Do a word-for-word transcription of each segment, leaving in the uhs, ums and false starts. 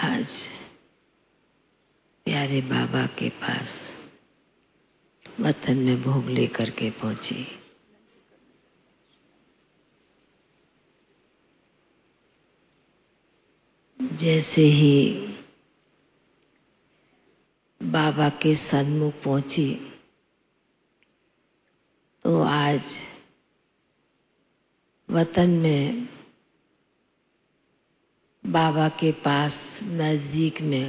आज प्यारे बाबा के पास वतन में भोग लेकर के पहुंची। जैसे ही बाबा के सन्मुख पहुंची तो आज वतन में बाबा के पास नजदीक में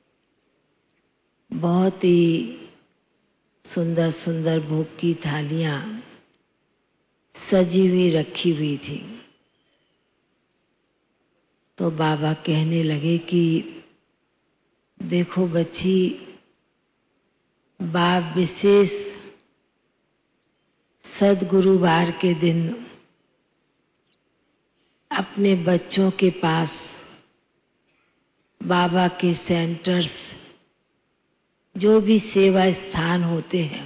बहुत ही सुंदर सुंदर भोग की थालियां सजी हुई रखी हुई थी। तो बाबा कहने लगे कि देखो बच्ची, बाप विशेष सद्गुरुवार के दिन अपने बच्चों के पास बाबा के सेंटर्स, जो भी सेवा स्थान होते हैं,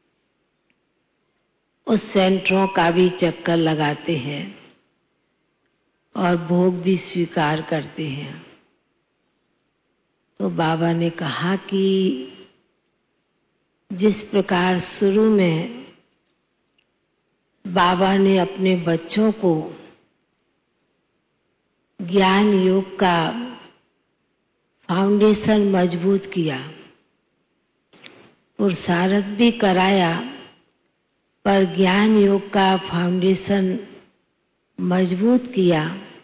उस सेंटरों का भी चक्कर लगाते हैं और भोग भी स्वीकार करते हैं। तो बाबा ने कहा कि जिस प्रकार शुरू में बाबा ने अपने बच्चों को ज्ञान योग का फाउंडेशन मजबूत किया, पुरुषार्थ भी कराया, पर ज्ञान योग का फाउंडेशन मजबूत किया,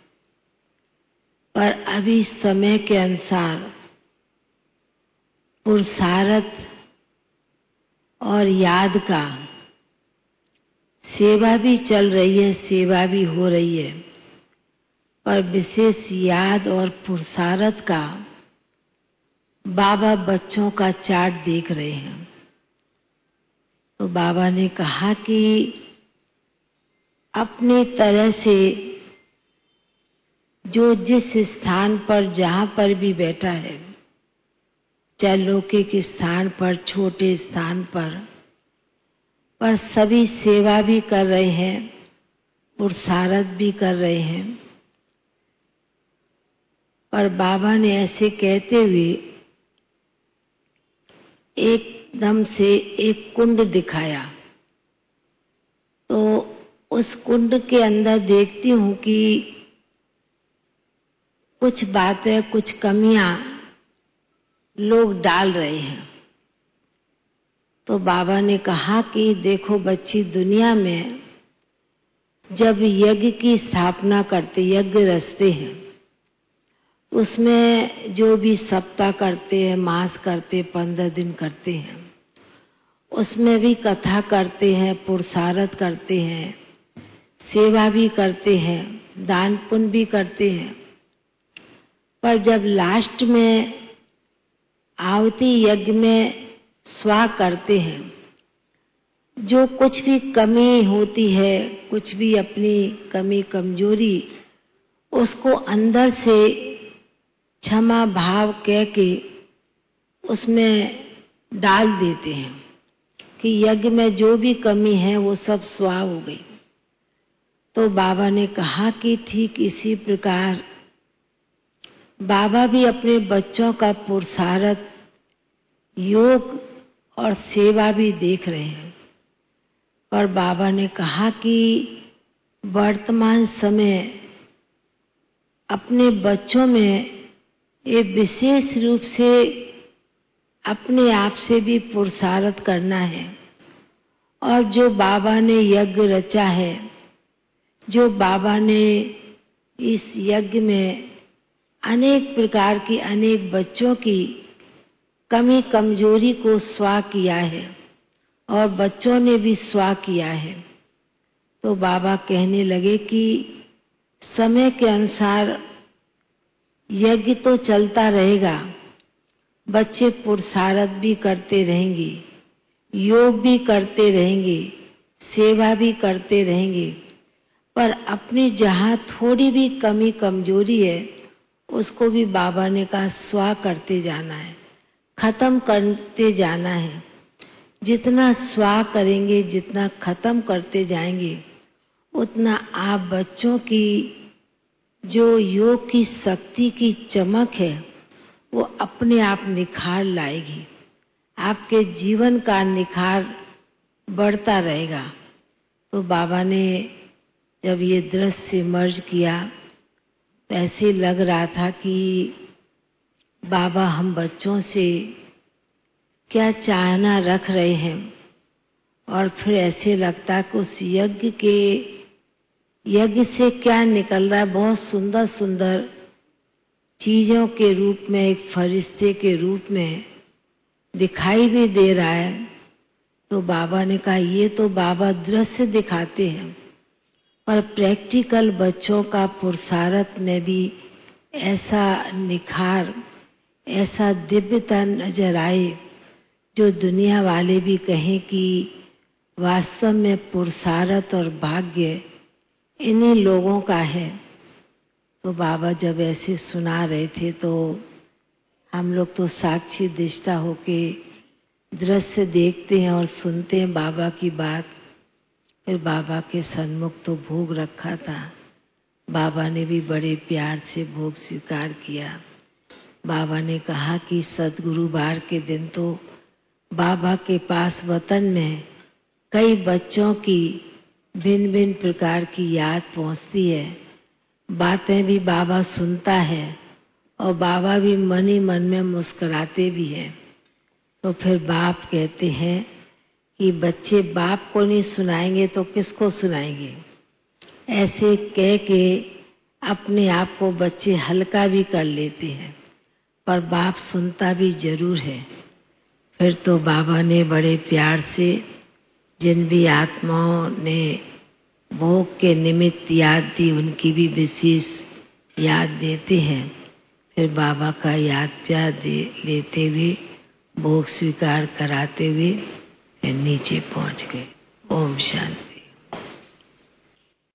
पर अभी समय के अनुसार पुरुषार्थ और याद का सेवा भी चल रही है, सेवा भी हो रही है, पर विशेष याद और पुरुषार्थ का बाबा बच्चों का चार्ट देख रहे हैं। तो बाबा ने कहा कि अपनी तरह से जो जिस स्थान पर जहां पर भी बैठा है, चाहे लौकिक स्थान पर, छोटे स्थान पर, पर सभी सेवा भी कर रहे हैं, पुरुषार्थ भी कर रहे हैं। पर बाबा ने ऐसे कहते हुए एकदम से एक कुंड दिखाया। तो उस कुंड के अंदर देखती हूं कि कुछ बातें, कुछ कमियां लोग डाल रहे हैं। तो बाबा ने कहा कि देखो बच्ची, दुनिया में जब यज्ञ की स्थापना करते, यज्ञ रचते हैं, उसमें जो भी सप्ताह करते हैं, मास करते, पंद्रह दिन करते हैं, उसमें भी कथा करते हैं, पुरुषार्थ करते हैं, सेवा भी करते हैं, दान पुण्य भी करते हैं। पर जब लास्ट में आहुति यज्ञ में स्वा करते हैं, जो कुछ भी कमी होती है, कुछ भी अपनी कमी कमजोरी, उसको अंदर से क्षमा भाव कह के उसमें डाल देते हैं कि यज्ञ में जो भी कमी है वो सब स्वा हो गई। तो बाबा ने कहा कि ठीक इसी प्रकार बाबा भी अपने बच्चों का पुरुषार्थ, योग और सेवा भी देख रहे हैं। और बाबा ने कहा कि वर्तमान समय अपने बच्चों में ये विशेष रूप से अपने आप से भी पुरुषार्थ करना है। और जो बाबा ने यज्ञ रचा है, जो बाबा ने इस यज्ञ में अनेक प्रकार की, अनेक बच्चों की कमी कमजोरी को स्वा किया है और बच्चों ने भी स्वा किया है। तो बाबा कहने लगे कि समय के अनुसार यज्ञ तो चलता रहेगा, बच्चे पुरुषार्थ भी करते रहेंगे, योग भी करते रहेंगे, सेवा भी करते रहेंगे, पर अपनी जहां थोड़ी भी कमी कमजोरी है, उसको भी बाबा ने कहा स्वा करते जाना है, खत्म करते जाना है। जितना स्वा करेंगे, जितना खत्म करते जाएंगे, उतना आप बच्चों की जो योग की शक्ति की चमक है वो अपने आप निखार लाएगी। आपके जीवन का निखार बढ़ता रहेगा। तो बाबा ने जब ये दृश्य मर्ज किया तो ऐसे लग रहा था कि बाबा हम बच्चों से क्या चाहना रख रहे हैं, और फिर ऐसे लगता कि उस यज्ञ के यज्ञ से क्या निकल रहा है, बहुत सुंदर सुंदर चीजों के रूप में, एक फरिश्ते के रूप में दिखाई भी दे रहा है। तो बाबा ने कहा ये तो बाबा दृश्य दिखाते हैं, पर प्रैक्टिकल बच्चों का पुरुषार्थ में भी ऐसा निखार, ऐसा दिव्यता नजर आए जो दुनिया वाले भी कहें कि वास्तव में पुरुषार्थ और भाग्य इन्हीं लोगों का है। तो बाबा जब ऐसे सुना रहे थे तो हम लोग तो साक्षी दृष्टा होके दृश्य देखते हैं और सुनते हैं बाबा की बात। फिर बाबा के सन्मुख तो भोग रखा था, बाबा ने भी बड़े प्यार से भोग स्वीकार किया। बाबा ने कहा कि सद्गुरुवार के दिन तो बाबा के पास वतन में कई बच्चों की भिन्न भिन्न प्रकार की याद पहुंचती है, बातें भी बाबा सुनता है और बाबा भी मन ही मन में मुस्कुराते भी हैं। तो फिर बाप कहते हैं कि बच्चे बाप को नहीं सुनाएंगे तो किसको सुनाएंगे। ऐसे कह के अपने आप को बच्चे हल्का भी कर लेते हैं, पर बाप सुनता भी जरूर है। फिर तो बाबा ने बड़े प्यार से जिन भी आत्माओं ने भोग के निमित्त याद दी उनकी भी विशेष याद देते हैं। फिर बाबा का याद प्यार दे लेते हुए भोग स्वीकार कराते हुए फिर नीचे पहुंच गए। ओम शांति।